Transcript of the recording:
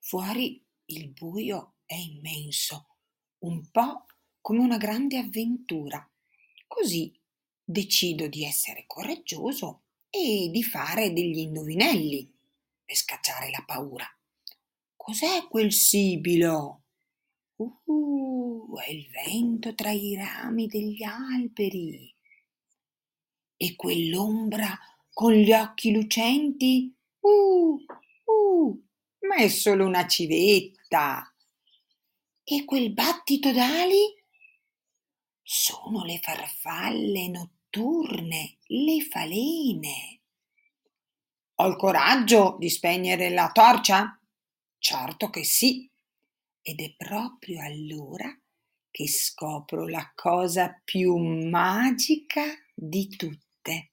Fuori il buio è immenso, un po' come una grande avventura. Così decido di essere coraggioso e di fare degli indovinelli per scacciare la paura. Cos'è quel sibilo? È il vento tra i rami degli alberi. E quell'ombra con gli occhi lucenti? Ma è solo una civetta. E quel battito d'ali? Sono le farfalle notturne, le falene. Ho il coraggio di spegnere la torcia? Certo che sì. Ed è proprio allora che scopro la cosa più magica di tutte.